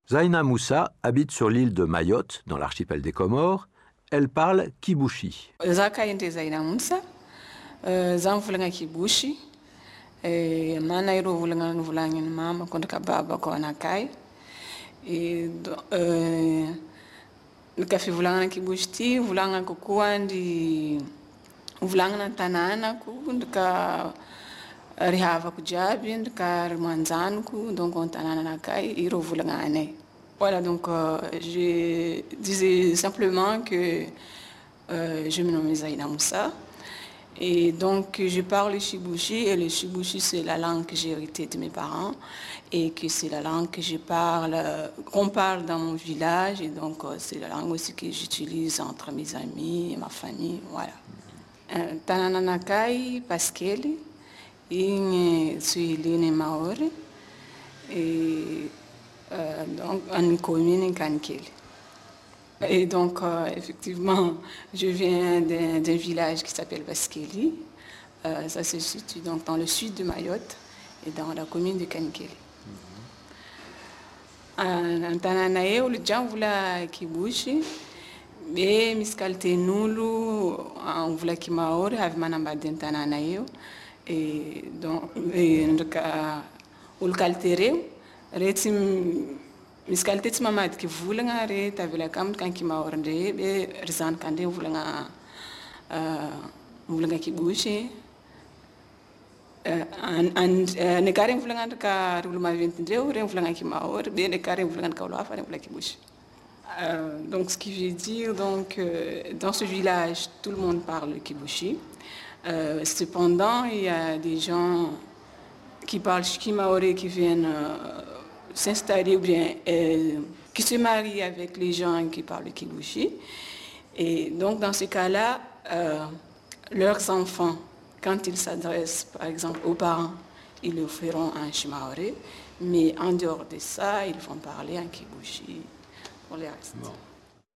Zaina Moussa habite sur l'île de Mayotte, dans l'archipel des Comores. Elle parle kibushi. Zakainte Zaina Moussa, zanvulanga kibushi, mana iro vulanga vulanga mama kontra kababa ko anakai. Nikafi vulanga kibushi, vulanga kukua ndi vulanga na tananako, ndika rihava kujabi, ndika rimanzanku, donc on tanana nakai iro vulanga anay. Voilà, donc je disais simplement que je me nomme Zaina Moussa et donc je parle Shibushi, et le Shibushi c'est la langue que j'ai héritée de mes parents et que c'est la langue que je parle, qu'on parle dans mon village, et donc c'est la langue aussi que j'utilise entre mes amis et ma famille, voilà. Tanananakai Paskeli, in Suiline Maori, et donc en commune Kankeli. Et donc effectivement, je viens d'un village qui s'appelle Paskeli. Ça se situe donc dans le sud de Mayotte et dans la commune de Kankeli. En Tananae, le Djanvula Kibushi, et Miskalte Nulu, en Vula Kimaori, Avmanamba d'Antananae, et donc, Ulkaltere. Reti miskalte ti mamad ki vulanga re ta vela kam kan ki maorde be rizan kande vulanga vulanga ki bushi ne kare vulanga ka ruluma 22 re vulanga ki maorde be ne kare vulanga ka loafa re vulanga ki bushi. Donc ce qui veut dire donc dans ce village tout le monde parle le kibushi. Cependant il y a des gens qui parlent Shikimaori qui viennent s'installer ou bien qui se marient avec les gens qui parlent kibushi. Et donc dans ce cas-là, leurs enfants, quand ils s'adressent par exemple aux parents, ils le feront en Shimaori, mais en dehors de ça, ils vont parler en kibushi pour les restes. Bon.